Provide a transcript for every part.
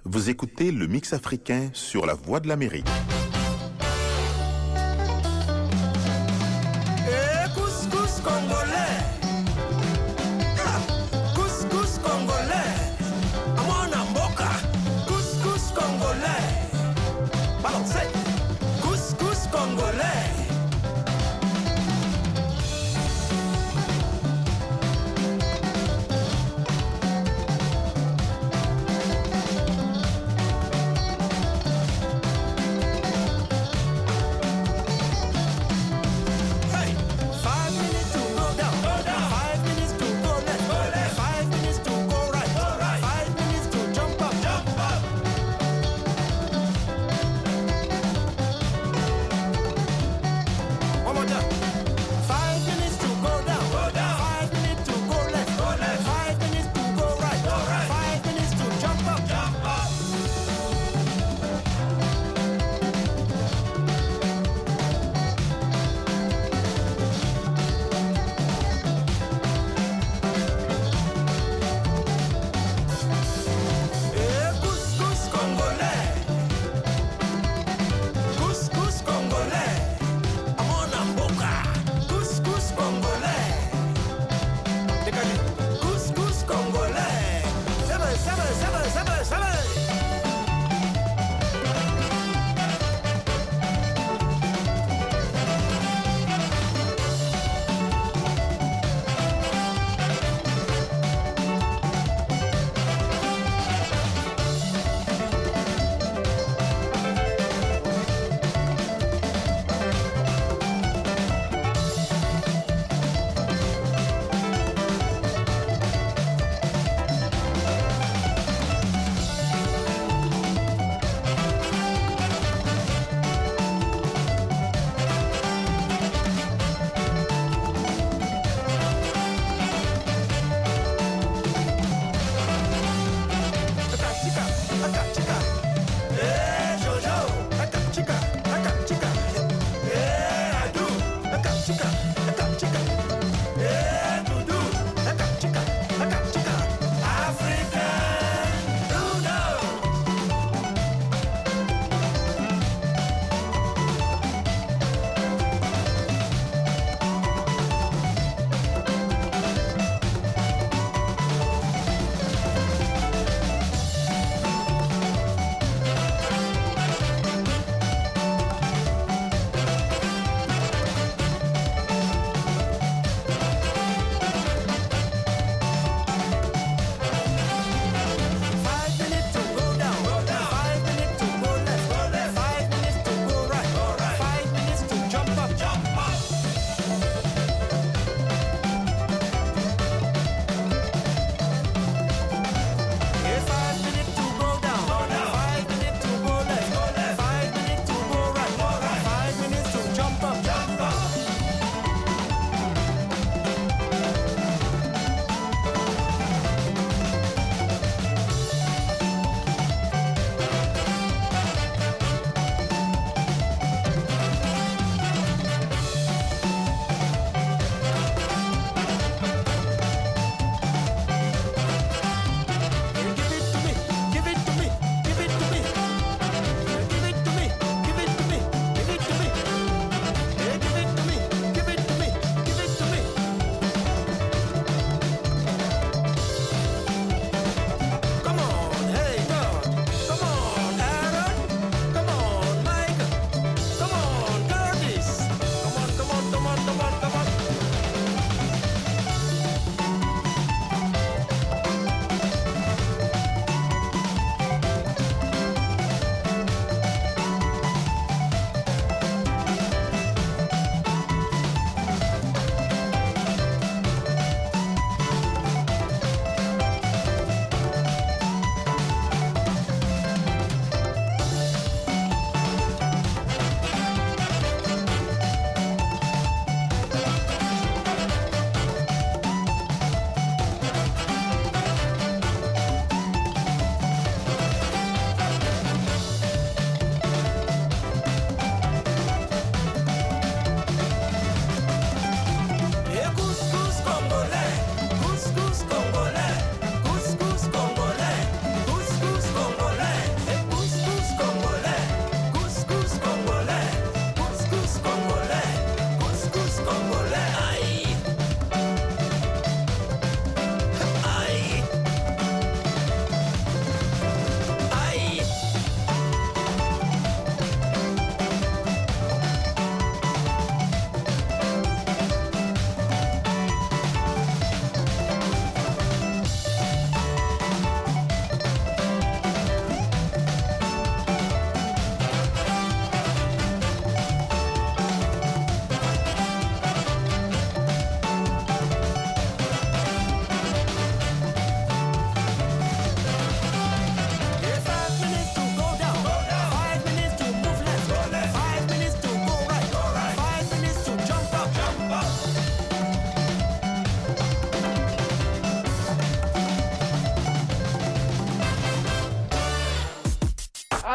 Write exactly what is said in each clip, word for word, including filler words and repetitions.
Vous écoutez le Mix africain sur la Voix de l'Amérique. Eh, couscous congolais. Ha, couscous congolais. Amona mboka. Couscous congolais. Balancez. Couscous congolais.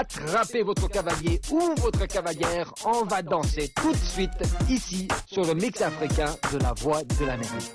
attrapez votre cavalier ou votre cavalière. On va danser tout de suite ici sur le mix africain de la Voix de l'Amérique.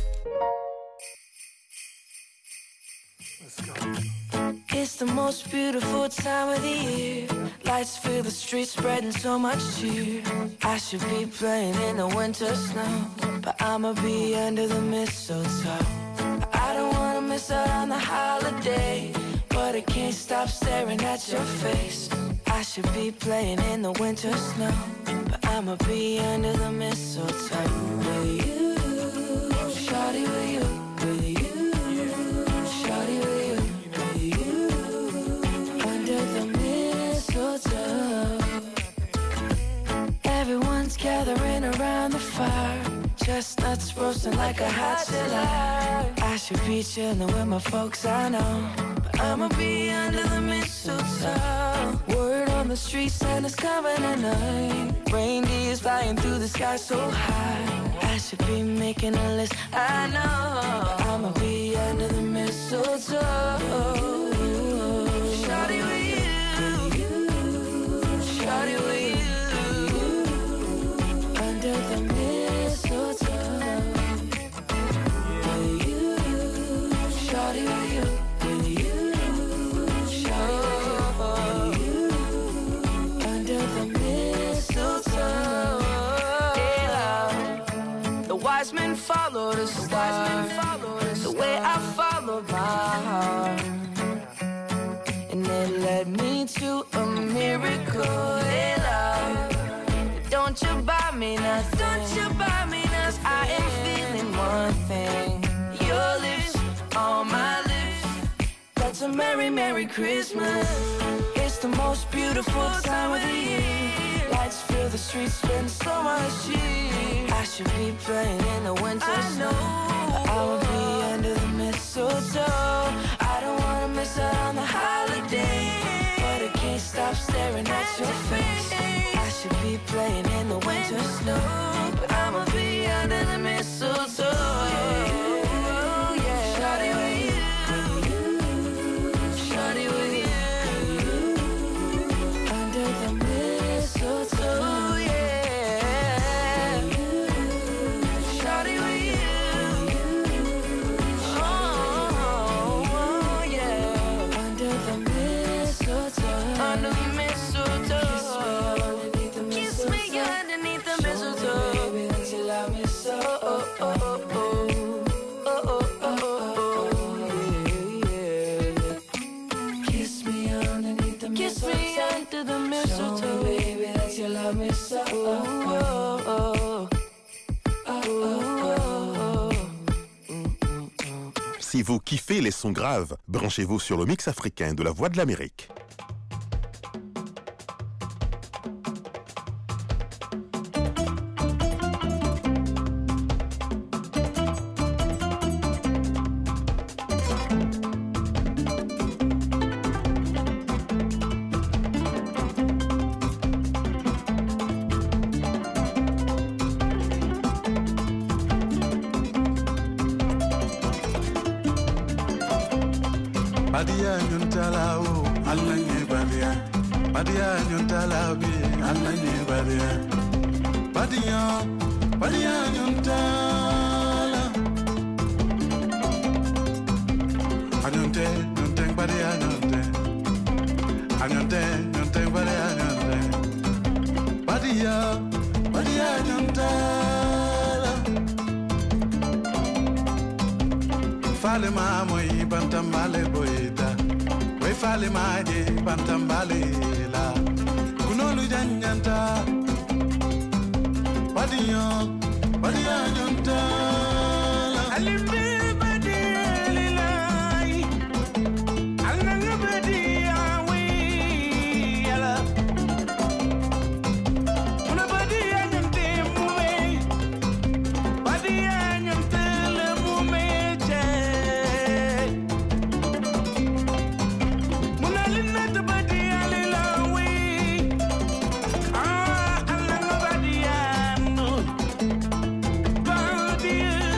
It's the most beautiful time of the year. Lights fill the streets, spreading so much cheer. I should be playing in the winter snow, but I'ma be under the mistletoe. I don't wanna miss out on the holiday, but I can't stop staring at your face. I should be playing in the winter snow, but I'ma be under the mistletoe. With you, shawty, with you, with you, shawty, with you, with you, under the mistletoe. Everyone's gathering around the fire, chestnuts roasting like a hot July. I should be chilling with my folks, I know, but I'ma be under the mistletoe. Word on the street, Santa's coming tonight. Reindeer's flying through the sky so high. I should be making a list, I know, but I'ma be under the mistletoe. Shawty with you, shawty with you, under the mistletoe. With you, shawty with you, with you, shawty with you, under the mistletoe. The wise men followed the star, the way I followed my heart, and it led me to a miracle. Hey, love, don't you buy me nothing, don't you buy me nothing. I am feeling one thing, your lips on my lips. That's a merry, merry Christmas. It's the most beautiful time of the year. Lights fill the streets, spend so much cheer. I should be playing in the winter snow, but I will be under the mistletoe. I don't wanna miss out on the holiday, but I can't stop staring at your face. I should be playing in the winter snow, but I'ma be under the mistletoe. Oh, yeah. Shawty with you, shawty with you, under the mistletoe, yeah. Shawty with you, oh, yeah. Under the mistletoe, under the mistletoe. Kiss me underneath the mistletoe, baby, until I miss so. Oh, oh, oh, oh. Oh, oh, oh, oh, yeah. Kiss me underneath the mistletoe. Kiss me under the mistletoe, baby, until I miss so. Oh, oh, oh. Oh, oh, oh. Si vous kiffez les sons graves, branchez-vous sur le mix africain de la Voix de l'Amérique. Badia nyuntala o Allah nye badia, badia nyuntala bi Allah nye badia, badia badia nyuntala anyunte nyunte badia nyunte anyunte nyunte badia nyunte badia badia nyuntala fale ma moi bantambale boita we fale ma je bantambale la kunolu janyanta badiyo badiya nyanta alimbe badili lai alnanga badiya we yala una badiya nyante mume badiya nyante le mume je munalina to badiya lila we ah alnanga badiya no badiya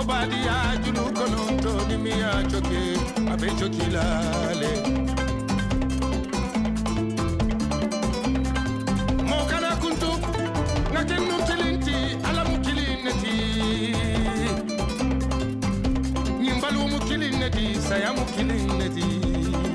badia julu kononto ni miya choke abe chokilale mo kana kuntu na kenu kilinti ala mukilinati nyimbalu mukilinati saya mukilinati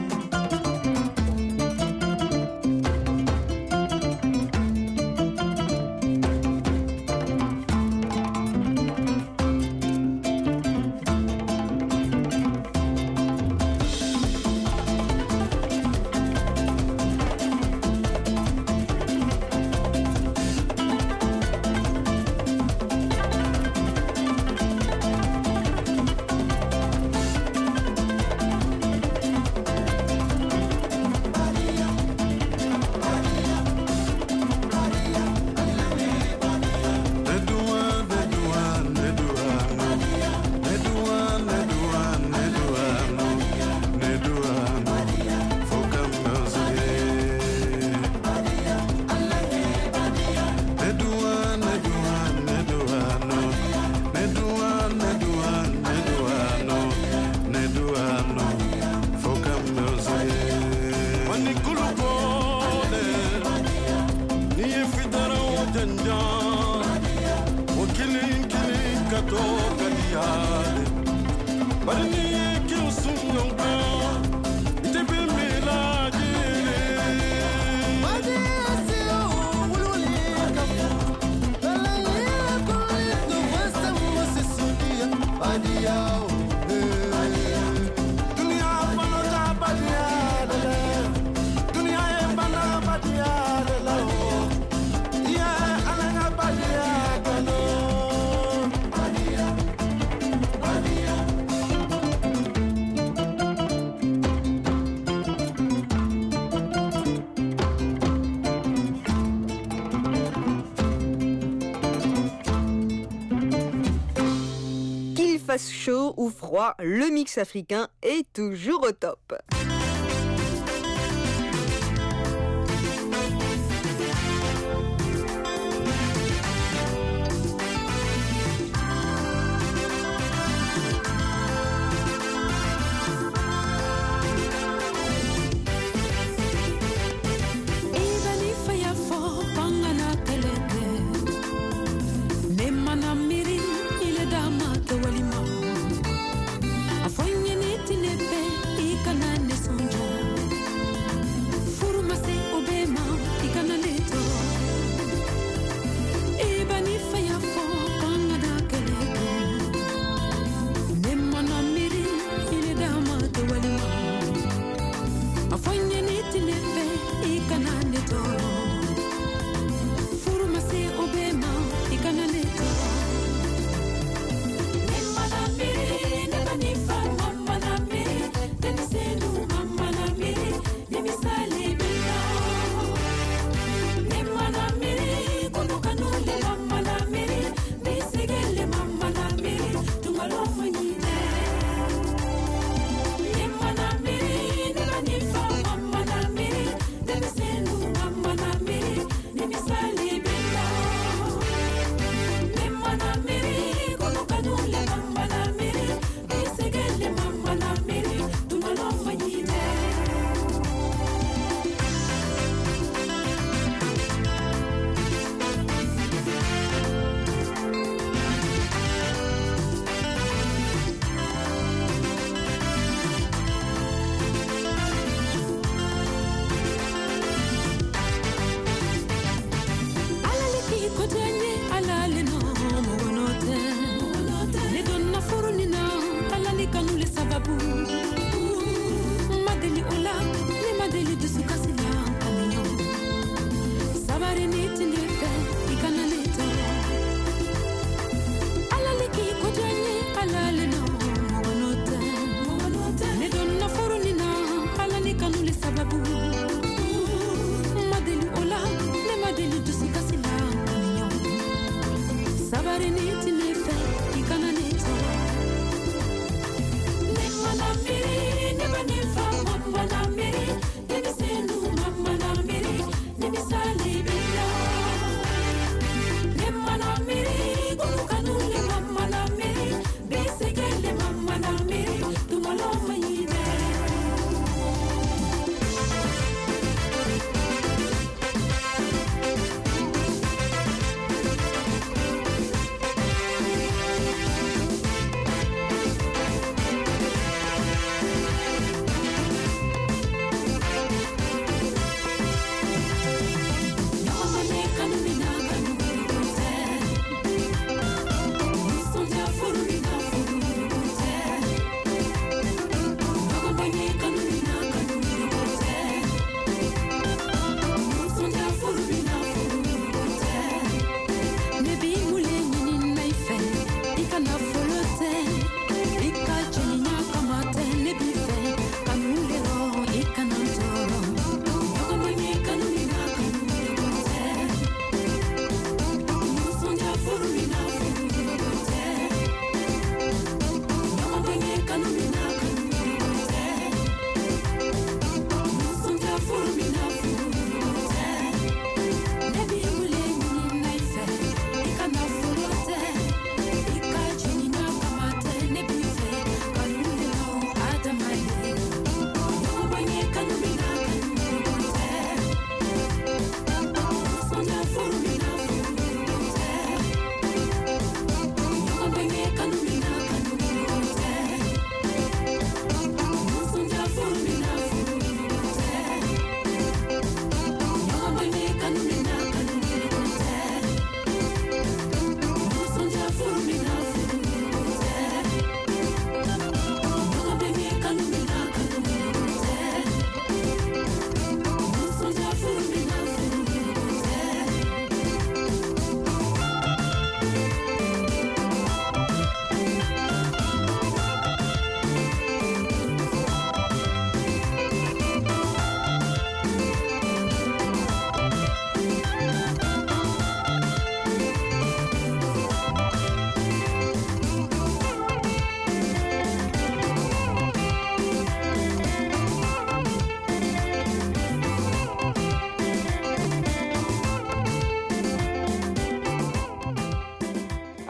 Chaud ou froid, le mix africain est toujours au top.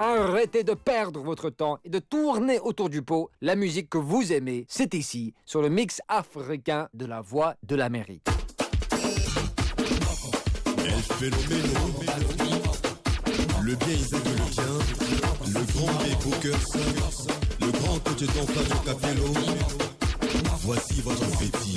Arrêtez de perdre votre temps et de tourner autour du pot. La musique que vous aimez, c'est ici, sur le mix africain de la Voix de l'Amérique. El phénoméno, le bien Isaac le bien, le grand Bebo Curson, le grand coach d'Anfado Capello. Voici votre fétiche.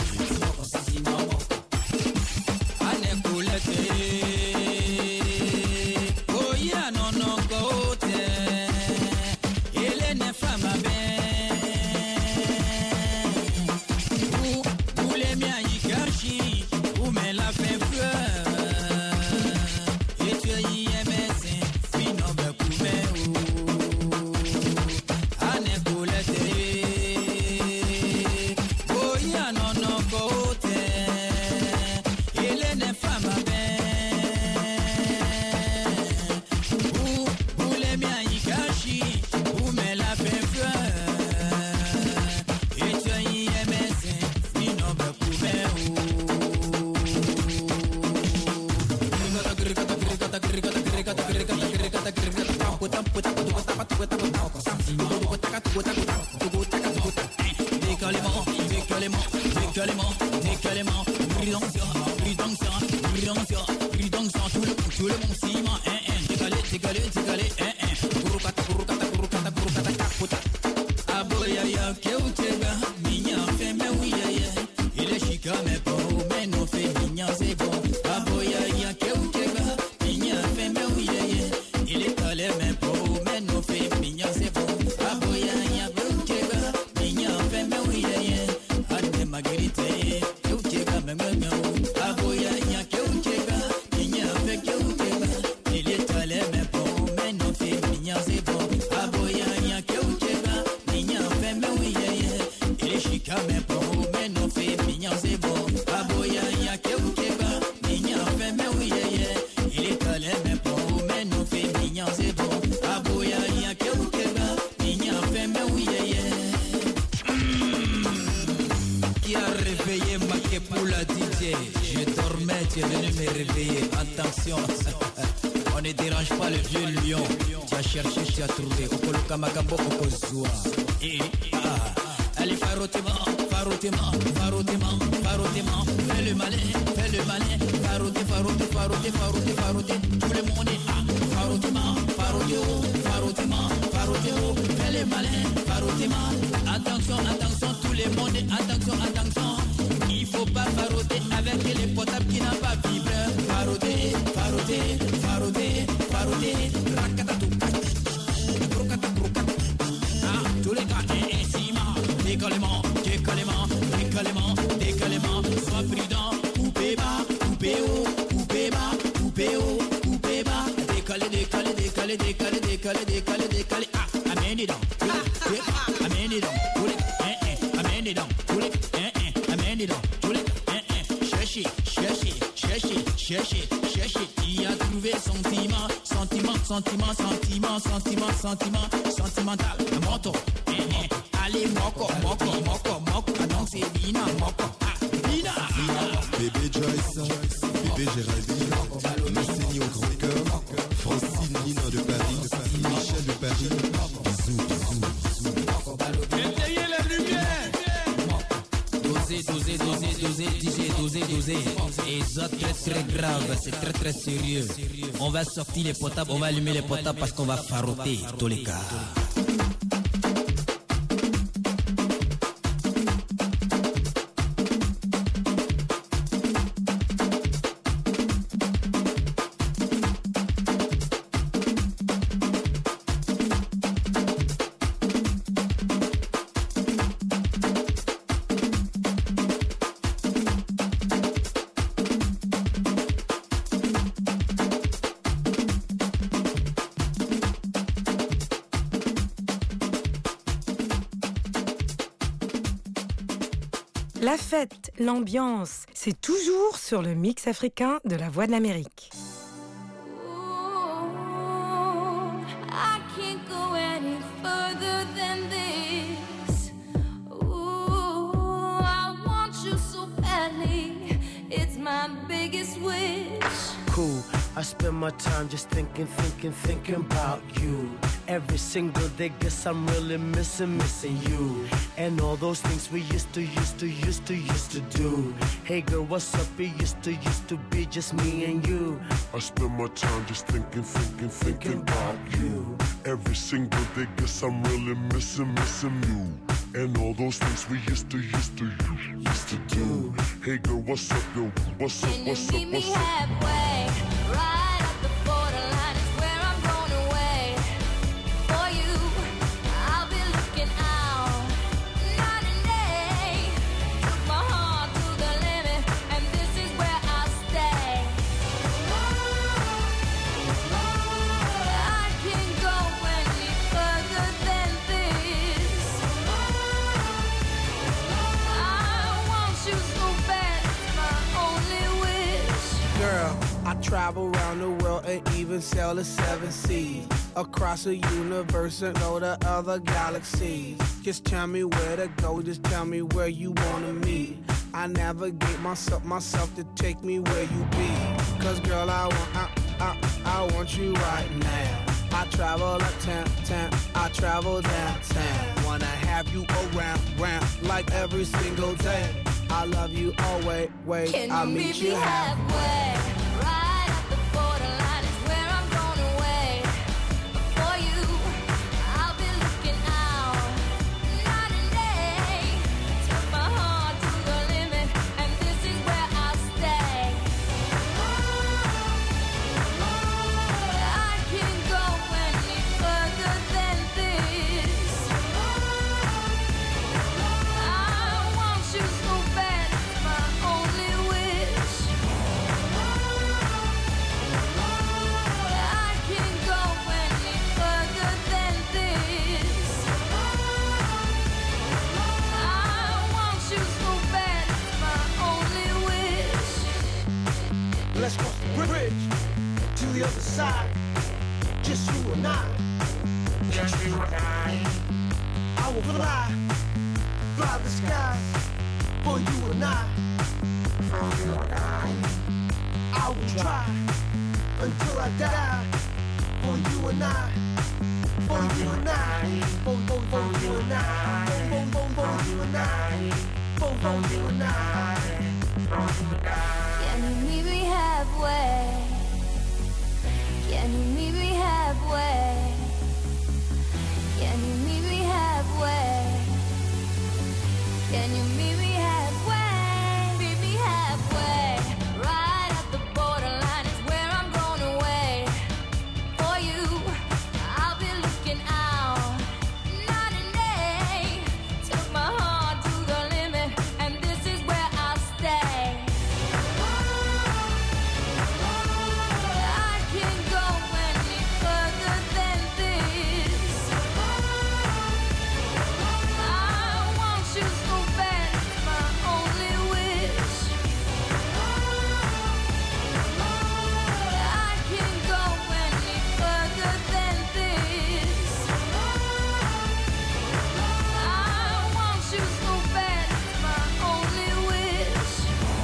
C'est très très sérieux. On va sortir les potables, on va allumer les potables parce qu'on va faroter tous les cas. La fête, l'ambiance, c'est toujours sur le mix africain de la Voix de l'Amérique. Cool. I spend my time just thinking, thinking, thinking about you. Every single day, guess I'm really missing, missing you. And all those things we used to, used to, used to, used to do. Hey girl, what's up? It used to, used to be just me and you. I spend my time just thinking, thinking, thinking about you. Every single day, guess I'm really missing, missing you. And all those things we used to, used to, used to do. Hey girl, what's up, yo? What's up, what's up, what's up? Halfway, right at the borderline is where I'm going away. For you, I'll be looking out night and day. Took my heart to the limit, and this is where I'll stay. I can't go any further than this. I want you so bad, it's my only wish. Girl, I travel around the world and even sail the seven seas. Across the universe and go to other galaxies. Just tell me where to go, just tell me where you wanna meet. I navigate myself, myself to take me where you be. Cause girl, I want, I, I, I want you right now. I travel uptown, town, I travel downtown. Wanna have you around, round, like every single day. I love you always, wait, Can I'll you meet meet you me halfway? Right at the borderline is where I'm going away. For you, I'll be looking out night and day. Took my heart to the limit, and this is where I'll stay. I can't go any further than this. I want you so bad, it's my only wish. I can't go any further than this. I want you so bad, it's my only wish. Let's cross the bridge to the other side. Just you and I. Just you and I. I will fly, fly the skies for you and I. For you and I. I will try until I die for you and I. For you and I. For, for, for you and I. For, for, for you and I. For, for you and I. For you and I. Can you meet me halfway? Can you meet me halfway? Can you meet me halfway? Can you meet me halfway? Meet me halfway. Right at the borderline is where I'm going away. For you, I'll be looking out night and day. Took my heart to the limit, and this is where I'll stay. I can't go any further than this. I want you so bad, it's my only wish. I can't go any further than this. I want you so bad, it's my only wish.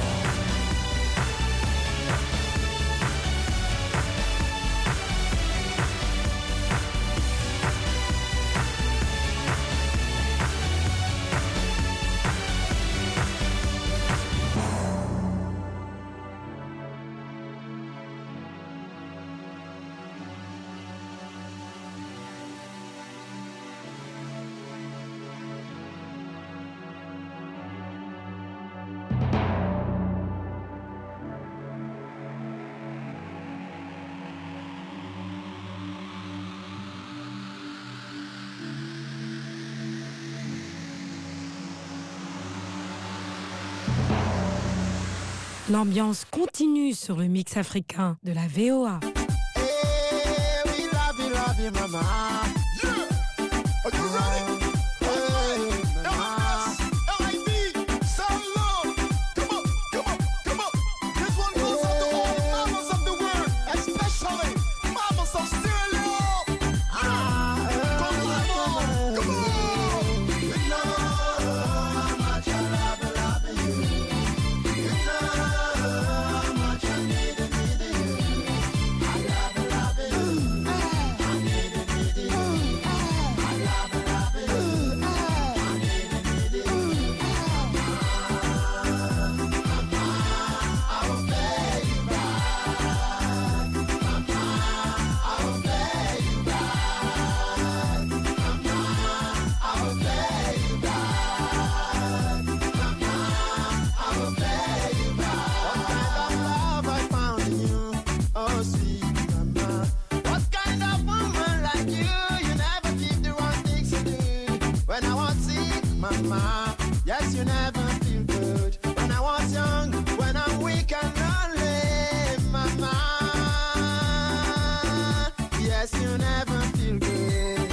L'ambiance continue sur le mix africain de la V O A. when I was sick, mama. Yes, you never feel good. When I was young, when I'm weak and lonely, mama. Yes, you never feel good.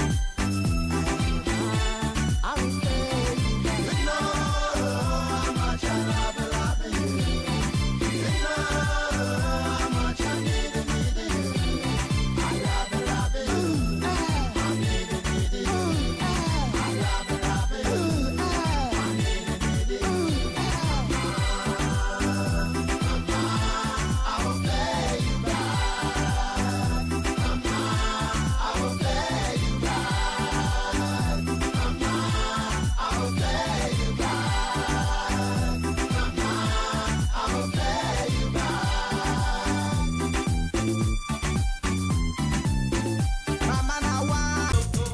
I will say, you know how much I love, love you. You know how much I need, need you. I love, love you. I need, need you. I love, love you. I need, need you. Mama, I will pay you back. Mama, I will pay you back. Mama, I will pay you back. Mama, I will pay you back. Mama, now what?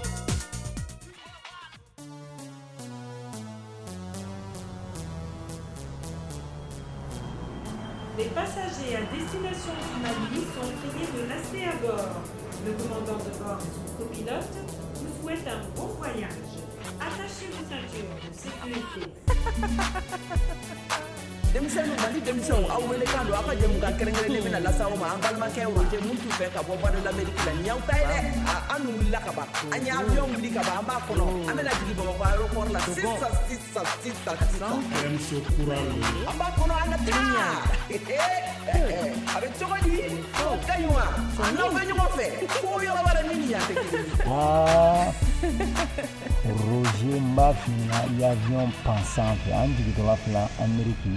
Les passagers à destination du Mali sont priés de rester à bord. Le commandant de bord et son copilote vous souhaitent un bon voyage. Attachez vos ceintures de sécurité. denmisɛnninw mali denmisɛnw aw wele kan don aw ka jɛmukan kɛrɛnkɛrɛnnen bɛna lasa aw ma an balimakɛw ma cɛ mun t'u fɛ ka bɔ voie de l'Amérique la nin y'aw ta ye dɛ an dun wulila ka ban an ye avion wuli ka ban an b'a kɔnɔ an bɛna jigin bamakɔ aéroport la sisan sisan sisan sisan an b'a kɔnɔ an ka taa a bɛ cogo di o ka ɲi wa n'aw bɛ ɲɔgɔn fɛ fo yɔrɔ wɛrɛ min ni yan tɛ kelen ye. Roger Mafina l'avion pensant que an jigitɔla fila Amérique.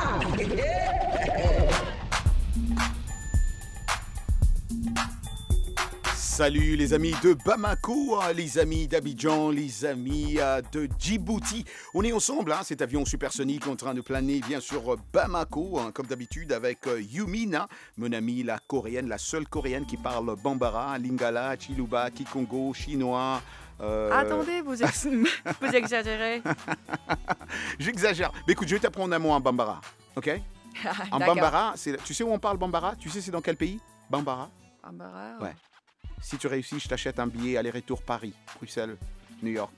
Salut les amis de Bamako, les amis d'Abidjan, les amis de Djibouti. On est ensemble, hein, cet avion supersonique en train de planer bien sûr Bamako, hein, comme d'habitude avec Yumina, mon amie la coréenne, la seule coréenne qui parle Bambara, Lingala, Chiluba, Kikongo, chinois. Euh... Attendez, vous, ex... vous exagérez. J'exagère. Mais écoute, je vais t'apprendre un mot en Bambara, ok? En Bambara, c'est... tu sais où on parle Bambara? Tu sais c'est dans quel pays? Bambara. Bambara. Ouais. Si tu réussis, je t'achète un billet aller-retour Paris, Bruxelles, New York.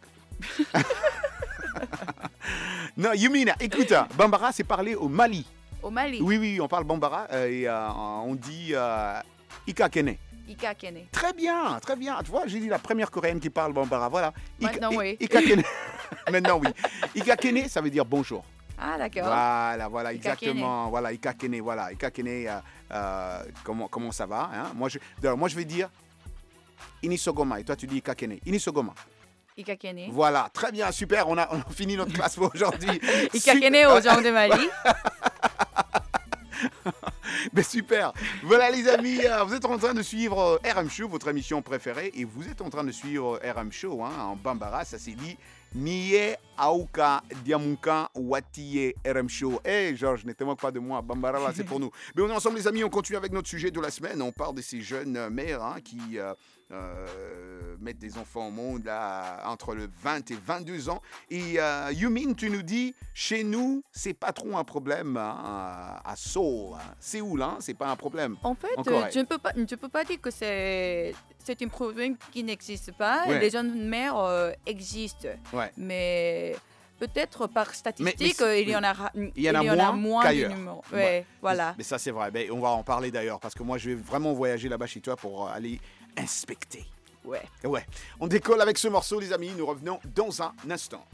Non, Yumina, écoute, Bambara, c'est parler au Mali. Au Mali? Oui, oui, on parle Bambara euh, et euh, on dit euh, Ikakene. Ikakene. Très bien, très bien. Tu vois, j'ai dit la première coréenne qui parle Bambara. Voilà. Ika, Maintenant, oui. Ikakene. Maintenant, oui. Ikakene, ça veut dire bonjour. Ah, d'accord. Voilà, voilà, Ikakene. exactement. Voilà, Ikakene, voilà. Ikakene, euh, euh, comment, comment ça va, hein? Moi, je, d'ailleurs, moi, je vais dire Inisogoma. Et toi, tu dis Ikakene. Inisogoma. Ikakene. Voilà, très bien, super. On a, on a fini notre classe pour aujourd'hui. Ikakene aux gens de Mali. Mais super. Voilà les amis, vous êtes en train de suivre R M Show, votre émission préférée, et vous êtes en train de suivre R M Show, hein, en Bambara, ça s'est dit Niye Aouka Diamunka Watiye R M Show. Eh hey, Georges, ne te moque pas de moi, Bambara là, c'est pour nous. Mais on est ensemble les amis, on continue avec notre sujet de la semaine. On parle de ces jeunes mères hein, qui euh, euh, mettent des enfants au monde là, entre le vingt et vingt-deux ans. Et euh, Yumin, tu nous dis, chez nous, c'est pas trop un problème hein, à Seoul. Séoul, hein, c'est pas un problème. En fait, euh, je ne peux pas, je peux pas dire que c'est c'est un problème qui n'existe pas. Ouais. Les jeunes mères euh, existent, ouais. Mais peut-être par statistique, mais, mais il y en a, il y en a, il y en a moins, moins qu'ailleurs. Ouais, ouais. Voilà. Mais, mais ça c'est vrai. Mais on va en parler d'ailleurs parce que moi je vais vraiment voyager là-bas chez toi pour aller inspecter. Ouais. Ouais. On décolle avec ce morceau, les amis. Nous revenons dans un instant.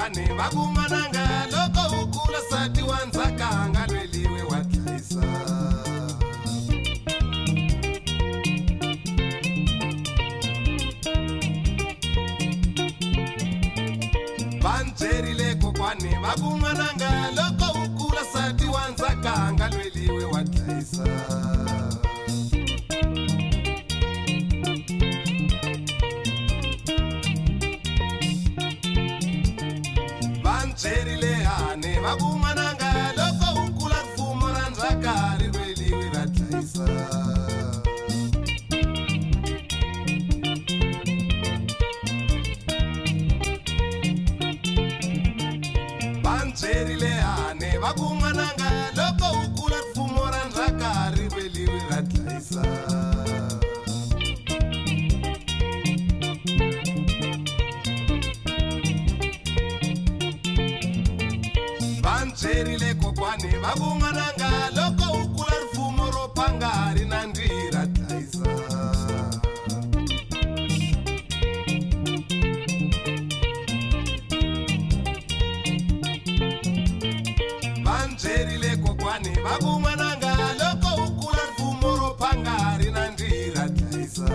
Vakumananga loko ukula sati wanzaka ngalweliwe watlaisa vanzerile hane vakumananga loko ukula pfumo ra ndzhaka ri veliwi ra dlayisa vanzerile hane vakumananga loko ukula pfumo ra ndzhaka ri veliwi ra dlayisa vanzerile kokwani vakungananga loko ukula rifumo ro phanga ri na ndzi ra dlayisa vanzerile kokwani vakungananga loko ukula rifumo ro phanga ri na ndzi ra dlayisa.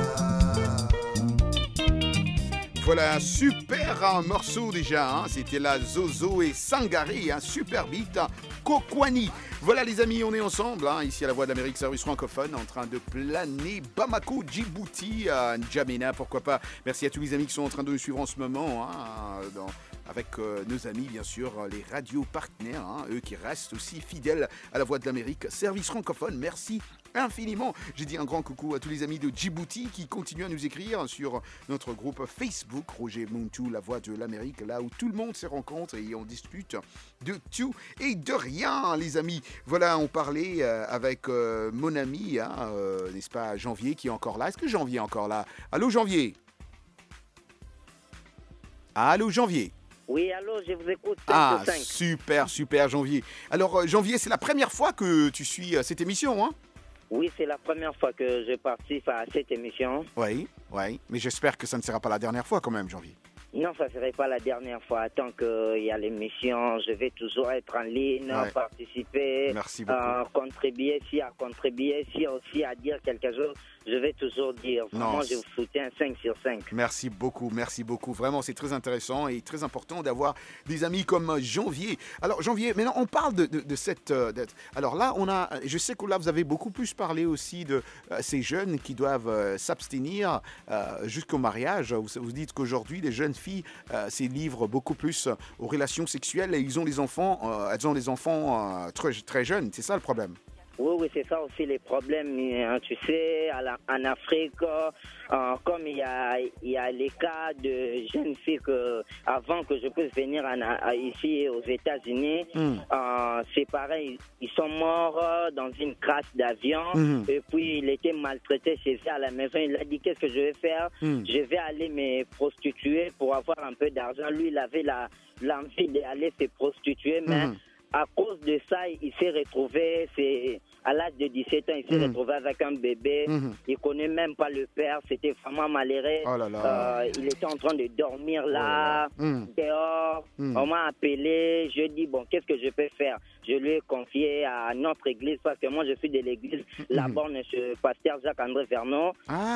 Voilà, super un morceau déjà, hein. C'était la Zozo et Sangari, un super beat, Kokwani. Voilà les amis, on est ensemble, hein, ici à la Voix de l'Amérique, service francophone, en train de planer Bamako, Djibouti, à N'Djamena, pourquoi pas. Merci à tous les amis qui sont en train de nous suivre en ce moment, hein, dans, avec euh, nos amis bien sûr, les radios partenaires, hein, eux qui restent aussi fidèles à la Voix de l'Amérique, service francophone, merci infiniment. J'ai dit un grand coucou à tous les amis de Djibouti qui continuent à nous écrire sur notre groupe Facebook, Roger Muntu, la Voix de l'Amérique, là où tout le monde se rencontre et on discute de tout et de rien, les amis. Voilà, on parlait euh, avec euh, mon ami, hein, euh, n'est-ce pas, Janvier qui est encore là. Est-ce que Janvier est encore là? Allô, Janvier? Allô, Janvier? Oui, allô, je vous écoute. Ah, super, super, Janvier. Alors, euh, Janvier, c'est la première fois que tu suis euh, cette émission, hein? Oui, c'est la première fois que je participe à cette émission. Oui, oui, mais j'espère que ça ne sera pas la dernière fois quand même, Janvier. Non, ça ne serait pas la dernière fois. Tant qu'il y a l'émission, je vais toujours être en ligne, ouais. participer, Merci beaucoup. Euh, contribuer, si à contribuer, si aussi à dire quelque chose, je vais toujours dire. Vraiment, je vous soutiens cinq sur cinq. Merci beaucoup, merci beaucoup. Vraiment, c'est très intéressant et très important d'avoir des amis comme Janvier. Alors, Janvier, maintenant, on parle de, de, de cette... De, alors là, on a, je sais que là, vous avez beaucoup plus parlé aussi de euh, ces jeunes qui doivent euh, s'abstenir euh, jusqu'au mariage. Vous, vous dites qu'aujourd'hui, les jeunes filles euh, se livrent beaucoup plus aux relations sexuelles et ils ont les enfants, euh, elles ont les enfants euh, très, très jeunes. C'est ça le problème? Oui, oui, c'est ça aussi les problèmes. Tu sais, à la, en Afrique, euh, comme il y a, il y a les cas de jeunes filles que, avant que je puisse venir en, à, ici aux États-Unis, mm. euh, c'est pareil, ils sont morts dans une crash d'avion mm. et puis il était maltraité chez eux à la maison. Il a dit, qu'est-ce que je vais faire? mm. Je vais aller me prostituer pour avoir un peu d'argent. Lui, il avait la, l'envie d'aller se prostituer, mais... Mm. À cause de ça, il s'est retrouvé, c'est à l'âge de dix-sept ans, il s'est mmh. retrouvé avec un bébé. Mmh. Il ne connaît même pas le père, c'était vraiment malheureux. Oh là là. Euh, il était en train de dormir là, oh là là. Mmh. dehors. Mmh. On m'a appelé, je dis, bon, qu'est-ce que je peux faire? Je lui ai confié à notre église, parce que moi, je suis de l'église, mmh. la borne, le pasteur Jacques-André Vernon.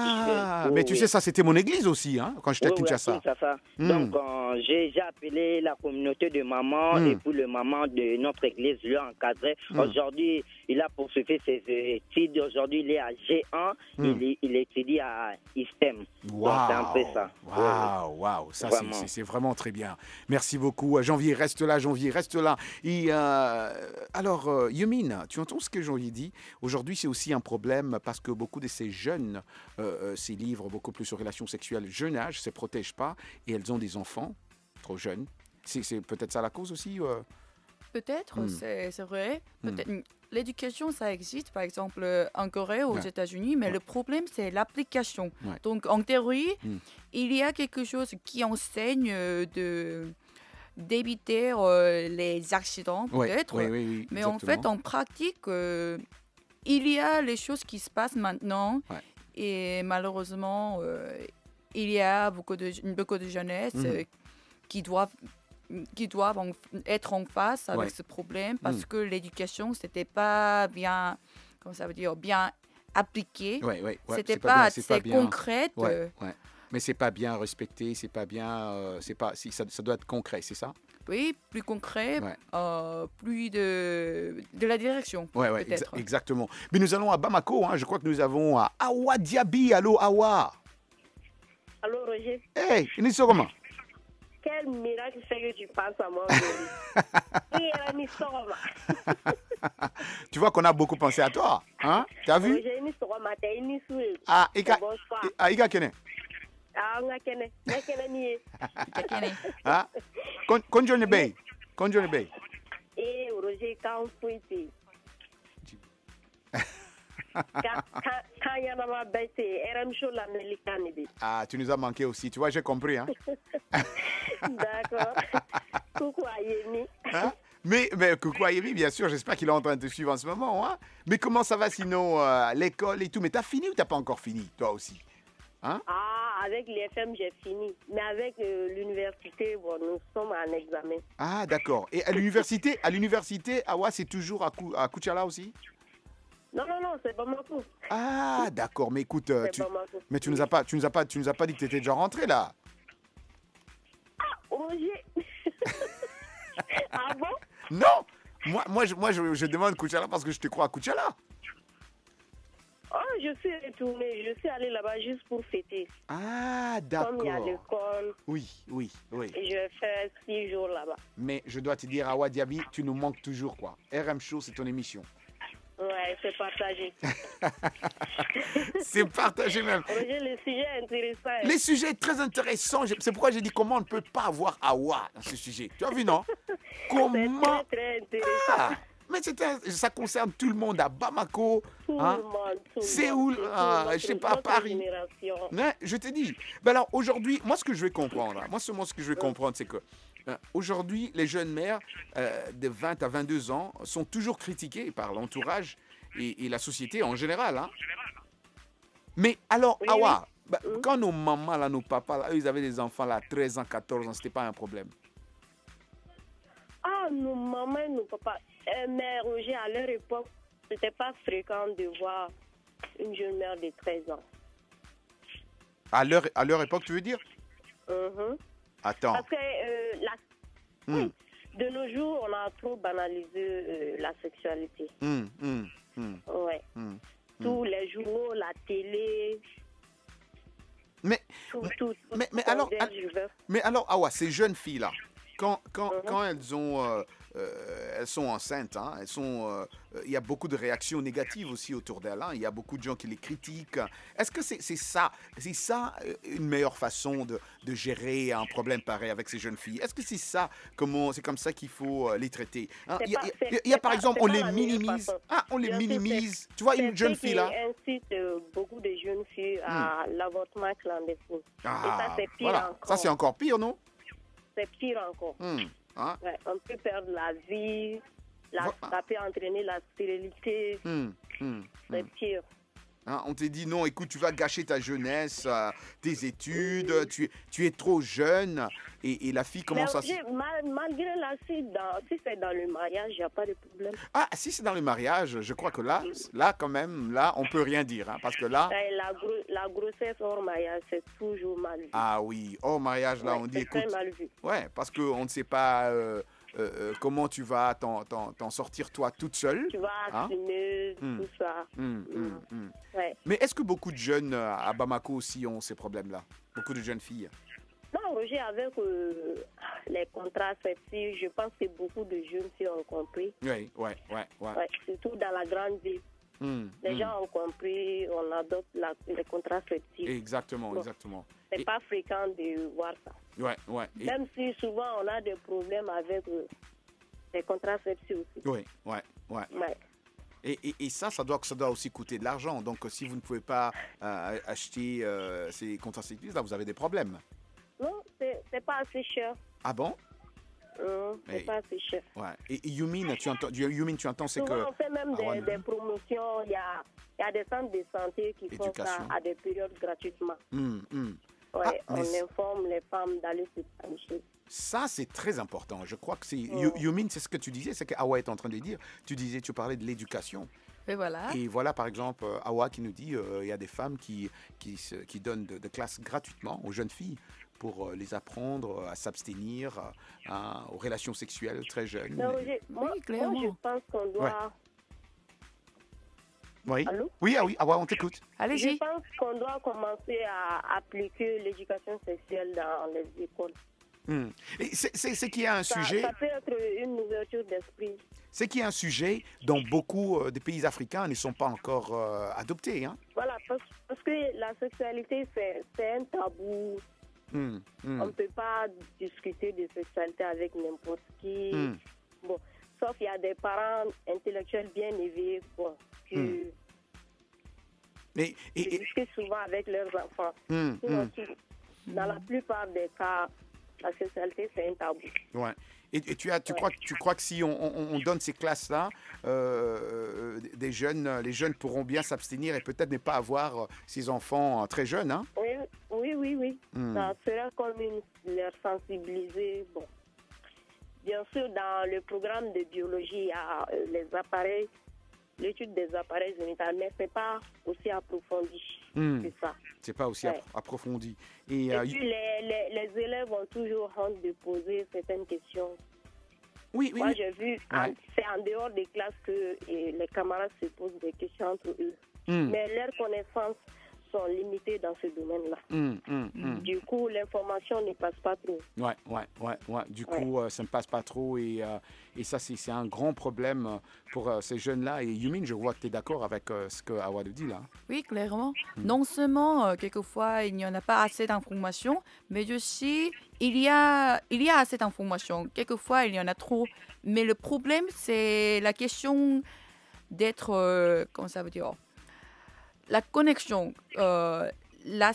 Ah, je, mais tu oui. sais, ça, c'était mon église aussi, hein, quand j'étais oui, à Kinshasa. Oui, ça. Mmh. Donc, euh, j'ai, j'ai appelé la communauté de maman mmh. et puis le maman de notre église lui a encadré. Mmh. Aujourd'hui, il a poursuivi ses études. Aujourd'hui, il est à G un. Mmh. Il, il étudie à I S T E M. Wow. Donc, c'est un peu ça. Waouh, waouh. Ça, c'est, c'est, c'est vraiment très bien. Merci beaucoup. Janvier, reste là. Janvier, reste là. Et, euh, alors, euh, Yumine, tu entends ce que Janvier dit? Aujourd'hui, c'est aussi un problème parce que beaucoup de ces jeunes euh, se livrent beaucoup plus aux relations sexuelles jeune âge, ne se protègent pas et elles ont des enfants trop jeunes. C'est, c'est peut-être ça la cause aussi euh... Peut-être, mm. c'est, c'est vrai. Peut-être. Mm. L'éducation, ça existe, par exemple, en Corée, aux ouais. États-Unis, mais ouais. le problème, c'est l'application. Ouais. Donc, en théorie, mm. il y a quelque chose qui enseigne de, d'éviter euh, les accidents, peut-être. Ouais. Oui, oui, oui, mais exactement. en fait, en pratique, euh, il y a les choses qui se passent maintenant. Ouais. Et malheureusement, euh, il y a beaucoup de, beaucoup de jeunesse mm. euh, qui doivent... qui doivent en, être en face avec ouais. ce problème parce mmh. que l'éducation, c'était pas bien, comment ça veut dire, bien appliqué. Ouais, ouais, ouais. C'était c'est pas, pas assez c'est pas bien. concret. Ouais, ouais. Mais c'est pas bien respecté, c'est pas bien, euh, c'est pas, si, ça, ça doit être concret, c'est ça? Oui, plus concret, Ouais. euh, plus de, de la direction, Ouais, ouais, peut-être. exa- exactement. Mais nous allons à Bamako, hein, je crois que nous avons à Awa Diaby. Allô, Awa. Allô, Roger. Hey, ni comment? Quel miracle fait que tu penses à moi aujourd'hui? Il est mis Soroma. Tu vois qu'on a beaucoup pensé à toi, hein? T'as vu? Roger, ni Soroma, t'es ni Soué. Ah, Ika, Bonsoir. ah, Ika Kene. Ah, on a Kene. On a Kene nié. Ah, Kon- Konjo Bay. Konjo Bay. Eh, Roger, quand on fouille, quand quand il y en a ma bête, R M Show l'américaine. Ah, tu nous as manqué aussi. Tu vois, j'ai compris, hein? D'accord. Coucou à Yemi. Hein? Mais, mais coucou à Yemi, bien sûr, j'espère qu'il est en train de te suivre en ce moment. Hein? Mais comment ça va sinon, euh, l'école et tout? Mais t'as fini ou t'as pas encore fini, toi aussi? Hein? Ah, avec l'I F M, j'ai fini. Mais avec euh, l'université, bon, nous sommes en examen. Ah, d'accord. Et à l'université, à l'université, Awa, c'est toujours à, Kou- à Koutiala aussi? Non, non, non, c'est pas mon coup. Ah, d'accord. Mais écoute, euh, C'est tu, pas ma faute. mais tu nous as pas, tu nous as pas, tu nous as pas dit que t'étais déjà rentré là. Roger. Ah bon? Non. Moi, moi, je, moi, je, je demande Koutiala parce que je te crois à Koutiala. Oh, je suis retournée. Je suis allée là-bas juste pour fêter. Ah, Comme il y a d'accord. l'école, Oui, oui, oui. et je vais faire six jours là-bas. Mais je dois te dire, Awa Diaby, tu nous manques toujours, quoi. R M Show, c'est ton émission. Ouais, c'est partagé. C'est partagé même. Roger, le sujet est intéressant. Les sujets très intéressants. Je- C'est pourquoi j'ai dit comment on ne peut pas avoir Awa dans ce sujet. Tu as vu, non? Comment? C'est très intéressant. Ah, mais c'est un- ça concerne tout le monde à Bamako, Tout hein, le monde, tout le Séoul, monde, tout ah, notre- je sais pas, notre Paris. génération. Ouais, je te dis. Ben alors aujourd'hui, moi ce que je vais comprendre, hein, moi seulement ce que je vais comprendre, c'est que euh, aujourd'hui, les jeunes mères euh, de vingt à vingt-deux ans sont toujours critiquées par l'entourage et, et la société en général. Hein. Mais alors, Oui, Awa, oui. ben, quand nos mamans, là, nos papas, là, eux, ils avaient des enfants là, treize ans, quatorze ans, c'était pas un problème. Ah, nos mamans et nos papas. Euh, mais Roger, à leur époque, c'était pas fréquent de voir une jeune mère de treize ans. À leur, à leur époque, tu veux dire? Mhm. Attends. Parce que euh, la- Hmm, de nos jours, on a trop banalisé euh, la sexualité. hmm, hmm, hmm, Ouais. hmm. Tous les journaux, la télé, Mais, tout, tout. tout mais, mais on alors, dit, al- je veux. mais alors, Awa, ces jeunes filles-là, quand, quand, Mhm. quand elles, ont, euh, euh, elles sont enceintes, hein, elles sont, euh, euh, il y a beaucoup de réactions négatives aussi autour d'elles. Hein, il y a beaucoup de gens qui les critiquent. Est-ce que c'est c'est ça, c'est ça euh, une meilleure façon de, de gérer un problème pareil avec ces jeunes filles? Est-ce que c'est ça, comment, c'est comme ça qu'il faut euh, les traiter? Hein, C'est il y a, pas- il y a- c'est- il y a c'est par pas- exemple, c'est on pas les la meilleure minimise. façon. Ah, on les Bien sûr, minimise. c'est- Tu vois, c'est une jeune ce qui fille là. incite euh, beaucoup de jeunes filles à l'avortement clandestin. Et ça, Ah, c'est pire voilà. encore. Ça, c'est encore pire, non? C'est pire encore. Hmm, hein? Ouais, on peut perdre la vie, la, Vo- ça peut entraîner la stérilité. Hmm, hmm, C'est hmm. pire. Hein, on t'a dit non, écoute, tu vas gâcher ta jeunesse, euh, tes études, tu, es, tu es trop jeune. Et, et la fille commence Mais à... se- Roger, mal- malgré là, si, dans- si c'est dans le mariage, il n'y a pas de problème. Ah, si c'est dans le mariage, je crois que là, là quand même, là, on peut rien dire. Hein, parce que là, Et La, gro- la grossesse hors mariage, c'est toujours mal vu. ah oui, au mariage, là, Ouais, on dit, c'est très écoute, mal vu. ouais, parce qu'on ne sait pas euh, euh, euh, comment tu vas t'en, t'en- t'en sortir toi toute seule. Tu vas hein. assumer Hmm. tout ça. Hmm, hmm, hmm. Ouais. Mais est-ce que beaucoup de jeunes euh, à Bamako aussi ont ces problèmes-là? Beaucoup de jeunes filles? Non, Roger, avec euh, les contraceptifs, je pense que beaucoup de jeunes filles ont compris. Oui, ouais, ouais, ouais. Ouais, surtout dans la grande ville. Hmm, Les hmm. gens ont compris, on adopte la- les contraceptifs. Exactement, Bon. exactement. C'est Et- pas fréquent de voir ça. Ouais, ouais. Et- Même si souvent on a des problèmes avec euh, les contraceptifs aussi. Oui, ouais, ouais. Ouais. Et, et, et ça, ça doit, ça doit aussi coûter de l'argent. Donc, euh, si vous ne pouvez pas euh, acheter euh, ces contraceptifs, là, vous avez des problèmes. Non, c'est c'est pas assez cher. Ah bon? Hum, c'est Mais- pas assez cher. Ouais. Et, et Yumin, tu entends, Yumin, tu entends, c'est que... Souvent, on fait même Ah ouais, des, des promotions. Il y a, il y a des centres de santé qui font ça Éducation. à des périodes gratuitement. Hum, hum. Ouais, Ah, on mais- informe les femmes d'aller se plancher. Ça, c'est très important. Je crois que c'est... Oh. Yu- Yumin, c'est ce que tu disais, c'est que Awa est en train de dire. Tu disais, tu parlais de l'éducation. Et voilà. Et voilà, par exemple, euh, Awa qui nous dit euh, il y a des femmes qui, qui, se- qui donnent de, de classes gratuitement aux jeunes filles pour les apprendre à s'abstenir à, aux relations sexuelles très jeunes. Non, j'ai- moi, Oui, moi, clairement. je pense qu'on doit. Ouais. Oui. Allô? Oui, ah oui, ah ouais, on t'écoute. Je Allez-y. pense qu'on doit commencer à appliquer l'éducation sexuelle dans les écoles. Hmm. Et C'est c'est- c'est qu'il y a un Ça, sujet. ça peut être une ouverture d'esprit. C'est qu'il y a un sujet dont beaucoup euh, des pays africains ne sont pas encore euh, adoptés. Hein? Voilà, parce, parce que la sexualité, c'est c'est un tabou. Hmm, hmm. On ne peut pas discuter de sexualité avec n'importe qui. Hmm. Bon, sauf il y a des parents intellectuels bien éveillés bon, qui Hmm. Et, et- qui et- discutent souvent avec leurs enfants. Hmm, Sinon, hmm. tout- dans la plupart des cas, la sexualité, c'est un tabou. Ouais. Et, et tu, as, tu, Ouais. crois, tu crois que si on, on- on donne ces classes-là, euh, des jeunes, les jeunes pourront bien s'abstenir et peut-être ne pas avoir euh, ces enfants euh, très jeunes, hein? Oui, oui, oui. oui. Hmm. Ça sera comme une, leur sensibiliser. Bon. Bien sûr, dans le programme de biologie, il y a euh, les appareils, l'étude des appareils génitaux, mais ce n'est pas aussi approfondi Hmm. que ça. C'est pas aussi Ouais. appro- approfondi. Et, Et euh, puis, les, les, les élèves ont toujours honte de poser certaines questions. oui, oui, Moi, oui. j'ai vu, en- Ouais. c'est en dehors des classes que et les camarades se posent des questions entre eux. Hmm. Mais leurs connaissances sont limitées dans ce domaine-là. Hmm, hmm, hmm. Du coup, l'information ne passe pas trop. Ouais, ouais, ouais, ouais. Du coup, euh, ça ne passe pas trop et, euh, et ça, c'est c'est un grand problème euh, pour euh, ces jeunes-là. Et Yumin, je vois que tu es d'accord avec euh, ce que Awad dit là. Oui, clairement. Non seulement, euh, quelquefois, il n'y en a pas assez d'informations, mais aussi, il y a, il y a assez d'informations. Quelquefois, il y en a trop. Mais le problème, c'est la question d'être, euh, comment ça veut dire, la connexion, euh, la,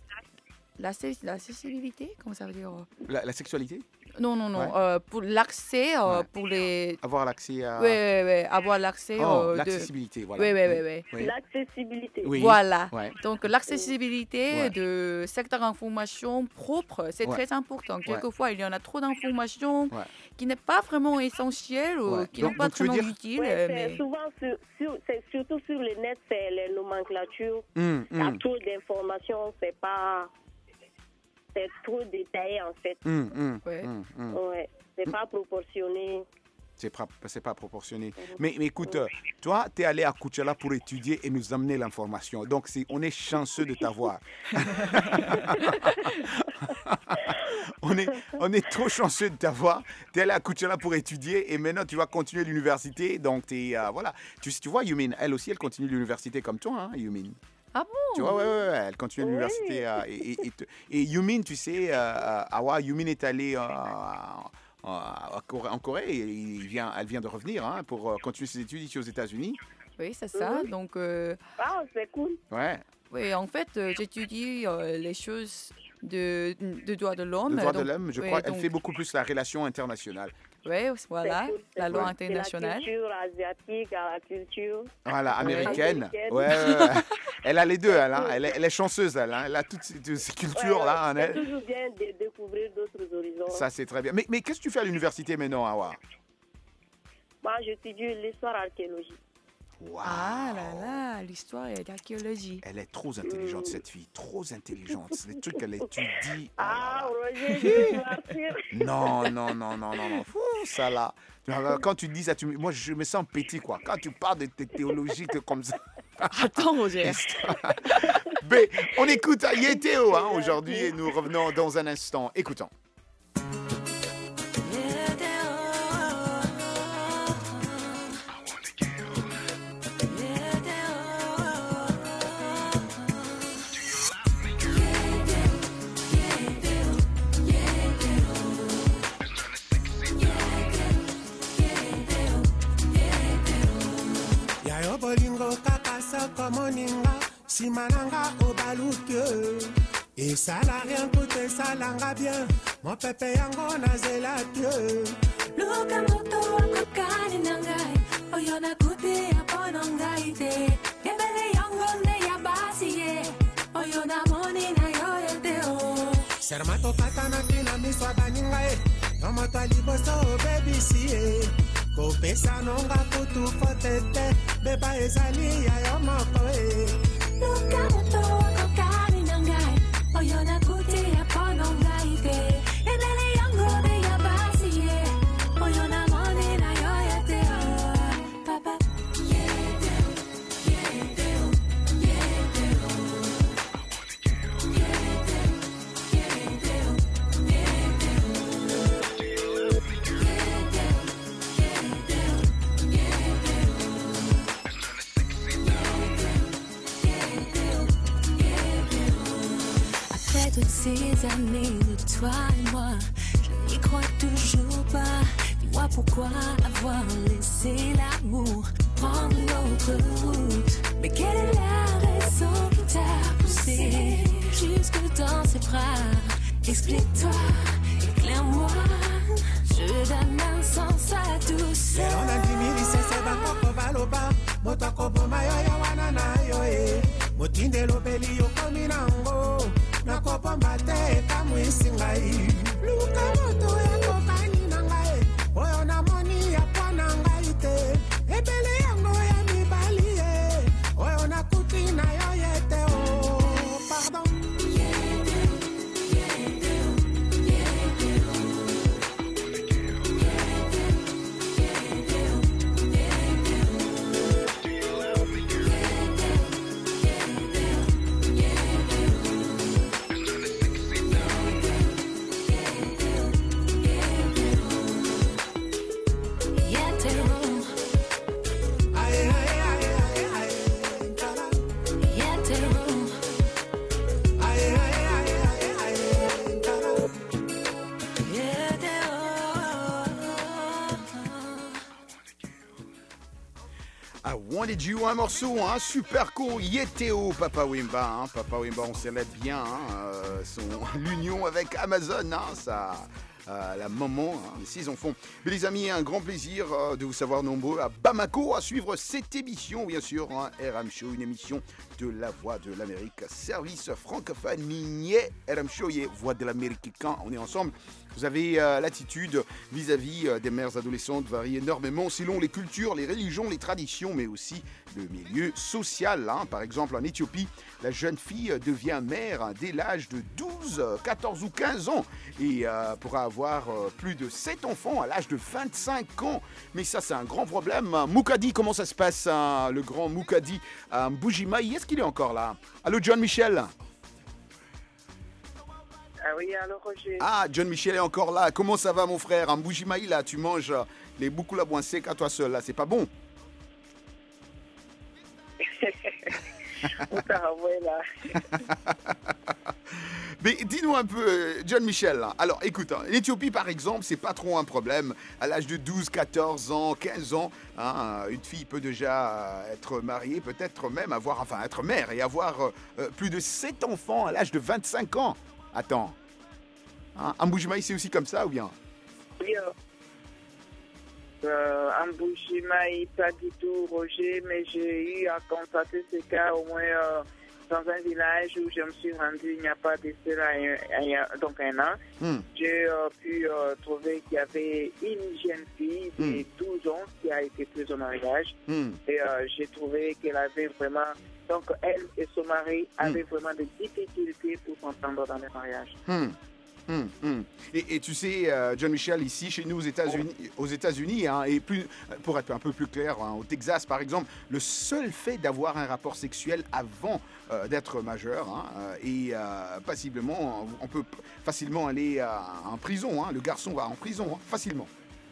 la, l'accessibilité, comment ça veut dire La, la sexualité? Non, non, non, Ouais. euh, pour l'accès, euh, Ouais. pour les... Avoir l'accès à... Oui, oui, oui, avoir l'accès. Oh, euh, de- l'accessibilité, voilà. Oui, oui, oui. oui. Oui. L'accessibilité. Oui. Voilà. Ouais. Donc l'accessibilité Ouais. de certaines informations propres, c'est Ouais. très important. Ouais. Quelquefois, il y en a trop d'informations Ouais. qui n'est pas vraiment essentielles ou Ouais. qui Donc- n'est pas donc, tu veux vraiment dire- utiles. Ouais, euh, c'est mais... souvent sur, sur- c'est surtout sur le net, c'est les nomenclatures. Hmm, Il y a hmm. trop d'informations, c'est pas, c'est trop détaillé en fait. Hmm, hmm, Ouais. hmm, hmm. Ouais, c'est pas proportionné. C'est pas, c'est pas proportionné. Mais, mais écoute, euh, toi, tu es allé à Coachella pour étudier et nous amener l'information. Donc, c'est, on est chanceux de t'avoir. on, est, on est trop chanceux de t'avoir. Tu es allé à Coachella pour étudier et maintenant, tu vas continuer l'université. Donc, t'es, euh, voilà. Tu, tu vois, Yumin, elle aussi, elle continue l'université comme toi, hein, Yumin. Ah bon? Tu vois, ouais, ouais, ouais, elle continue l'université. euh, et, et, et, te- et Yumin, tu sais, euh, euh, Awa, Yumin est allée euh, euh, en Corée, en Corée et il vient, elle vient de revenir hein, pour euh, continuer ses études ici aux États-Unis. Oui, c'est ça. Mhm. Donc, euh, Ah, c'est cool. Ouais, oui, en fait, euh, j'étudie euh, les choses de, de droits de l'homme. le droit de Donc, l'homme, je oui, crois, elle donc, fait beaucoup plus la relation internationale. Oui, voilà, C'est cool, c'est la loi cool. internationale. De la culture asiatique à la culture. Voilà, Ouais. américaine. Américaine. Ouais, ouais, ouais. Elle a les deux, elle, hein. elle, est, elle est chanceuse, elle, hein. Elle a toutes ces, toutes ces cultures-là en c'est elle. toujours bien de découvrir d'autres horizons. Ça, c'est très bien. Mais, mais qu'est-ce que tu fais à l'université maintenant, Awa? Moi, j'étudie l'histoire archéologique. Wow. Ah là là, l'histoire et l'archéologie. Elle est trop intelligente, cette fille. Trop intelligente. C'est des trucs qu'elle étudie. Ah, Roger, je vais partir. Non, non, non, non, non, non. Fou, ça là. Quand tu dis ça, tu... moi je me sens petit, quoi. Quand tu parles de tes théologies que comme ça. Attends, Roger. B, on écoute Yétéo hein, aujourd'hui et nous revenons dans un instant. Écoutons. yayo bolingo kaka soko moninga nsima nanga obaluki esala rien tout esalanga bien mopepe yango nazelaki luka moto akokani na ngai oyo nakuti ya mpono ngai te ebele yango nde ya basi ye oyo namoni na yo ye te o serma tokatanaki na miso ya baninga ye yo moto ya liboso obebisi ye kopesa nonga kutu fote te beba ezali ya yo moko e luka moto akokani na ngai oyo nakuti ya mpono ngai des années de toi et moi, je n'y crois toujours pas. Dis-moi pourquoi avoir laissé l'amour prendre une autre route. Mais quelle est la raison qui t'a poussé jusque dans ses bras? Explique-toi, éclaire-moi, je donne un sens à tout ça. Motokobo mayoyo wana nayo e motindelo beli yokomi nango nakopo mbate kamwisi ngai luka moto yakokani na ngai oyo namoni yapwa na ngai te ebele yango ya mibali e oyo nakuti na yo yete o pardon. Wanted You, un morceau hein, super cool, Yeteo, Papa Wemba, hein, Papa Wemba, on célèbre bien hein, euh, son l'union avec Amazon, hein, ça, euh, la maman hein, de ses enfants. Mais les amis, un grand plaisir euh, de vous savoir nombreux à Bamako à suivre cette émission, bien sûr, hein, R M Show, une émission de la Voix de l'Amérique, service francophone, minier R M Show, Voix de l'Amérique, quand on est ensemble. Vous avez euh, l'attitude vis-à-vis euh, des mères adolescentes varie énormément selon les cultures, les religions, les traditions, mais aussi le milieu social. Hein. Par exemple, en Éthiopie, la jeune fille devient mère hein, dès l'âge de douze, quatorze ou quinze ans et euh, pourra avoir euh, plus de sept enfants à l'âge de vingt-cinq ans. Mais ça, c'est un grand problème. Moukadi, comment ça se passe, hein, le grand Moukadi à Mbujimayi? Est-ce qu'il est encore là? Allô, John Michel? Ah oui, alors Roger. Ah, John Michel est encore là. Comment ça va, mon frère? En Mbujimayi, là, tu manges les beaucoup la boin sec à toi seul, là. C'est pas bon? Mais dis-nous un peu, John Michel. Là. Alors, écoute, hein, l'Éthiopie, par exemple, c'est pas trop un problème. À l'âge de douze, quatorze ans, quinze ans, hein, une fille peut déjà être mariée, peut-être même avoir, enfin, être mère et avoir euh, plus de sept enfants à l'âge de vingt-cinq ans. Attends, hein, en Mbujimayi, c'est aussi comme ça ou bien? Oui, euh, en Mbujimayi, pas du tout, Roger, mais j'ai eu à constater ce cas au moins euh, dans un village où je me suis rendue il n'y a pas de cela un, donc un an. Mm. J'ai euh, pu euh, trouver qu'il y avait une jeune fille de mm. douze ans qui a été prise au mariage. Mm. Et euh, j'ai trouvé qu'elle avait vraiment... Donc, elle et son mari avaient mmh. vraiment des difficultés pour s'entendre dans le mariage. Mmh. Mmh. Mmh. Et, et tu sais, euh, John Michel, ici, chez nous aux États-Unis, oh. aux États-Unis hein, et plus, pour être un peu plus clair, hein, au Texas, par exemple, le seul fait d'avoir un rapport sexuel avant euh, d'être majeur hein, et euh, passiblement, on peut facilement aller euh, en prison. Hein, le garçon va en prison hein, facilement.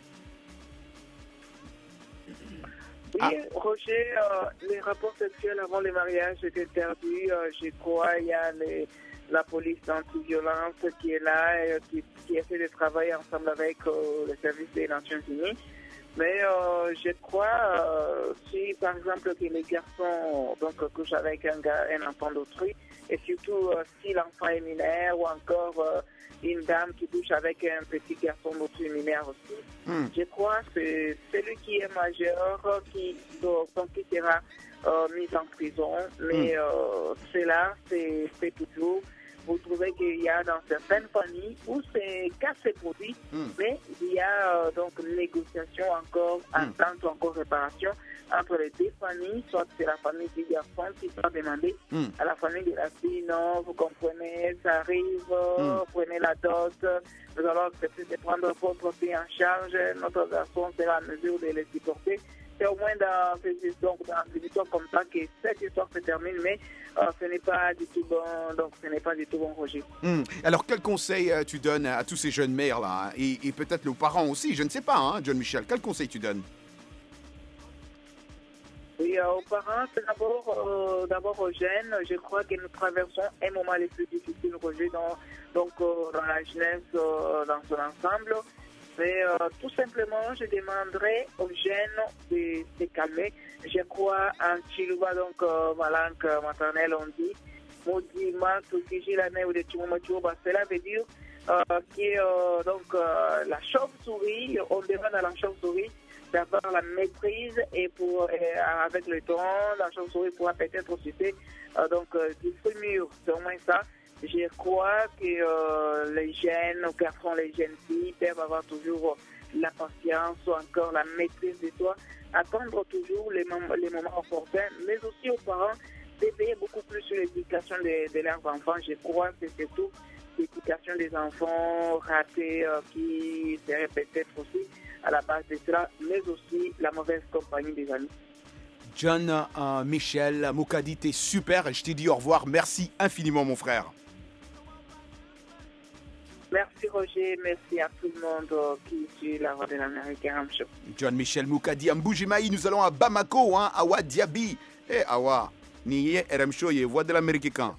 Oui, ah. Roger, euh, les rapports sexuels avant le mariage étaient interdits. Euh, je crois il y a les, la police anti-violence qui est là, et qui, qui essaie de travailler ensemble avec euh, le service des Nations Unies. Mais euh, je crois, euh, si par exemple que les garçons donc, couchent avec un, gars, un enfant d'autrui, et surtout euh, si l'enfant est mineur ou encore euh, une dame qui couche avec un petit garçon d'autrui mineur aussi, mm. je crois que c'est celui qui est majeur qui, donc, qui sera euh, mis en prison. Mais mm. euh, cela, c'est toujours... Vous trouvez qu'il y a dans certaines familles où ces cas se produisent, mm. mais il y a euh, donc négociation encore, mm. entente ou encore réparation entre les deux familles, soit c'est la famille du garçon qui doit demander mm. à la famille de la fille, non, vous comprenez, ça arrive, mm. prenez la dot, nous allons accepter de prendre votre fille en charge, notre garçon sera en mesure de les supporter. C'est au moins dans ces histoires, dans des histoires comme ça que cette histoire se termine, mais euh, ce n'est pas du tout bon, donc ce n'est pas du tout bon, Roger. Mmh. Alors, quel conseil euh, tu donnes à tous ces jeunes mères là, hein, et, et peut-être aux parents aussi, je ne sais pas, hein, John Michel, quel conseil tu donnes? Oui, Et euh, aux parents, c'est d'abord, euh, d'abord aux jeunes. Je crois que nous traversons un moment les plus difficiles, Roger, dans, donc, euh, dans la jeunesse euh, dans son ensemble. Mais euh, tout simplement, je demanderais aux jeunes de se calmer. Je crois en Chiluba, donc euh, ma langue maternelle, on dit. Cela veut dire euh, que euh, donc, euh, la chauve-souris, on demande à la chauve-souris d'avoir la maîtrise et pour, euh, avec le temps, la chauve-souris pourra peut-être citer euh, donc, euh, du fruit mûr. C'est au moins ça. Je crois que euh, les jeunes garçons, les jeunes filles peuvent avoir toujours la patience ou encore la maîtrise de soi, attendre toujours les, mom- les moments opportuns, mais aussi aux parents d'éveiller beaucoup plus sur l'éducation de, de leurs enfants. Je crois que c'est surtout l'éducation des enfants ratés euh, qui serait peut-être aussi à la base de cela, mais aussi la mauvaise compagnie des amis. John euh, Michel Moukadi, t'es super et je te dis au revoir. Merci infiniment, mon frère. Merci Roger, merci à tout le monde euh, qui suit la voix de l'Amérique. John Michel Moukadi, Mboujimaï, nous allons à Bamako, hein, Awa Diaby. Eh, Awa, ni R M Show, voix de l'Amérique quand?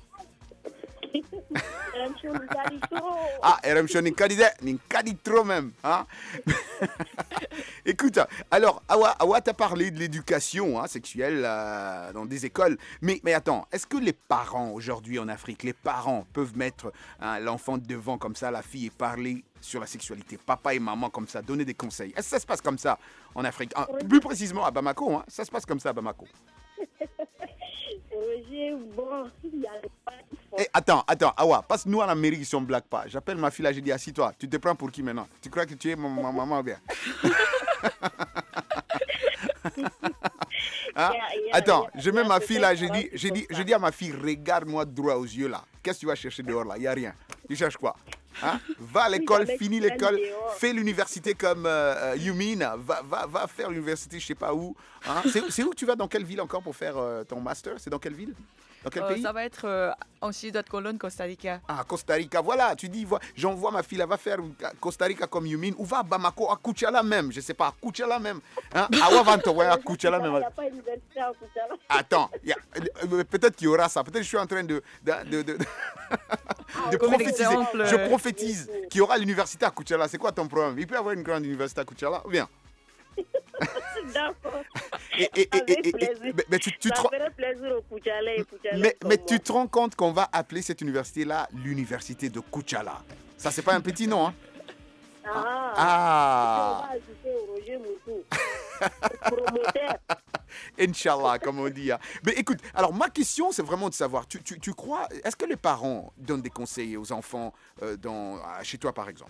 Ah, R M Show, ni Nkadi trop même. Hein? Écoute, alors, Awa, Awa t'a parlé de l'éducation hein, sexuelle euh, dans des écoles. Mais, mais attends, est-ce que les parents aujourd'hui en Afrique, les parents peuvent mettre hein, l'enfant devant comme ça, la fille, et parler sur la sexualité, papa et maman comme ça, donner des conseils? Est-ce que ça se passe comme ça en Afrique? Ah, plus précisément à Bamako, hein, ça se passe comme ça à Bamako. Roger, bon, il y a pas Eh, attends, attends, Awa, parce que nous en Amérique, ils sont blagues pas. J'appelle ma fille là, je dis, assis-toi, tu te prends pour qui maintenant? Tu crois que tu es ma, ma maman ou bien? Hein? Attends, je mets ma fille là, je dis, je dis, je dis à ma fille, regarde-moi droit aux yeux là. Qu'est-ce que tu vas chercher dehors là? Il n'y a rien. Tu cherches quoi? Hein? Va à l'école, finis l'école, fais l'université comme euh, Yumin, va, va, va faire l'université je sais pas où. Hein? C'est, c'est où tu vas, dans quelle ville encore pour faire euh, ton master? C'est dans quelle ville? Dans quel Euh, pays? ça va être euh, en Ciudad Colón, Costa Rica. Ah, Costa Rica, voilà, tu dis, voilà, j'envoie ma fille, elle va faire Costa Rica comme Yumin, ou va à Bamako, à Kuchala même, je sais pas, à Kuchala même. Hein? Awa va t'envoyer à Kuchala même. Il n'y a pas d'université à Kuchala. Attends, y a, euh, peut-être qu'il y aura ça, peut-être je suis en train de, de, de, de, de Comme prophétiser. exemple, Je euh, prophétise qu'il y aura l'université à Kuchala. C'est quoi ton problème? Il peut y avoir une grande université à Kuchala ou bien? D'accord. Et, et, et, Avec et, et, plaisir. mais, mais tu, tu te Ça rends- ferait plaisir au Kuchala et Kuchala mais, comme mais moi. tu te rends compte qu'on va appeler cette université-là l'université de Kuchala. Ça, c'est pas un petit nom, hein? Ah, Ah. On va ajouter au Roger Moutou. Promoteur. Inch'Allah, comme on dit. hein. Mais écoute, alors ma question, c'est vraiment de savoir, tu, tu, tu crois, est-ce que les parents donnent des conseils aux enfants euh, dans, à- chez toi, par exemple?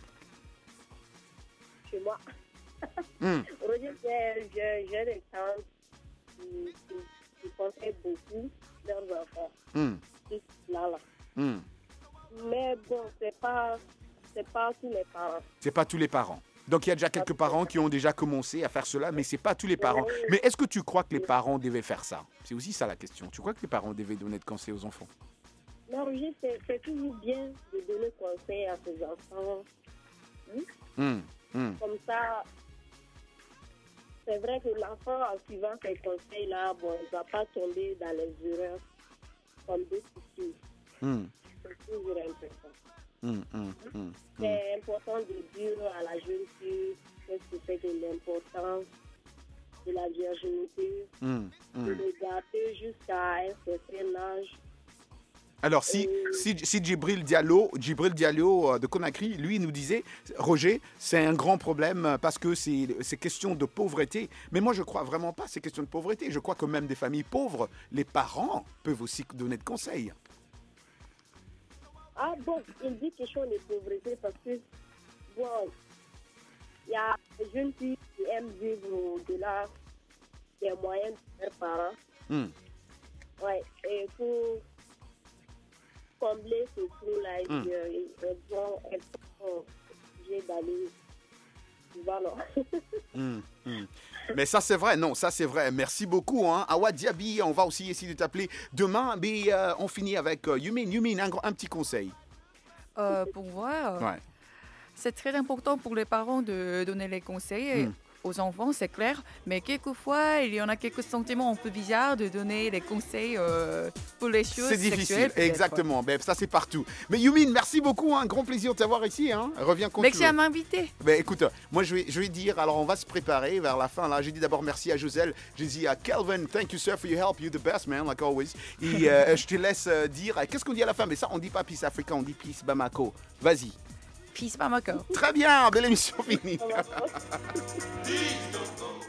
Chez moi. Hmm. Roger, j'ai- j'ai j'ai des tantes qui, qui, qui conseillent beaucoup leurs enfants. Hmm. Tous là, là. Hmm. Mais bon, c'est pas, c'est pas tous les parents. C'est pas tous les parents. Donc il y a déjà quelques parents qui ont déjà commencé à faire cela, mais c'est pas tous les parents. Mais est-ce que tu crois que les parents devaient faire ça? C'est aussi ça la question. Tu crois que les parents devaient donner de conseils aux enfants? Non, Roger, c'est c'est toujours bien de donner conseil à ses enfants. Hmm? Hmm. Hmm. Comme ça, c'est vrai que l'enfant, en suivant ces conseils-là, bon, il ne va pas tomber dans les erreurs comme d'autres filles. Hmm. C'est toujours important. Hmm. Hmm. Hmm. C'est important de dire à la jeune fille qu'est-ce que c'est que l'importance de la virginité, Hmm. de Hmm. le garder jusqu'à un certain âge. Alors, si, si, si Djibril Diallo, Djibril Diallo euh, de Conakry, lui, nous disait, Roger, c'est un grand problème euh, parce que c'est c'est question de pauvreté. Mais moi, je crois vraiment pas que c'est question de pauvreté. Je crois que même des familles pauvres, les parents peuvent aussi donner de conseils. Ah bon, il dit question de pauvreté parce que, bon, il y a des jeunes filles qui aiment vivre au-delà des moyens de leurs parents. Hmm. Ouais, et pour combler ce trou-là, Hmm. elles sont elles sont obligées d'aller. Voilà. Hmm, hmm. Mais ça, c'est vrai. Non, ça, c'est vrai. Merci beaucoup. Hein. Awa Diaby, on va aussi essayer de t'appeler demain. Mais euh, on finit avec euh, Yumin. Yumin, un, un petit conseil. Euh, pour moi, euh, Ouais. c'est très important pour les parents de donner les conseils. Et Mm. aux enfants, c'est clair, mais quelquefois, il y en a quelques sentiments un peu bizarres de donner des conseils euh, pour les choses C'est sexuelles. difficile, peut-être. exactement. Ben, ça, c'est partout. Mais Yumin, merci beaucoup. Un hein. grand plaisir de t'avoir ici. Hein. Reviens quand Merci tu veux. à m'inviter. Ben, écoute, moi, je vais, je vais dire, alors, on va se préparer vers la fin. Là, j'ai dit d'abord merci à Joselle. J'ai dit à Calvin, thank you, sir, for your help. You're the best, man, like always. Et euh, je te laisse euh, dire, qu'est-ce qu'on dit à la fin? Mais ça, on dit pas Peace Africa, on dit Peace Bamako. Vas-y. Peace Bamako. Très bien, belle émission finie.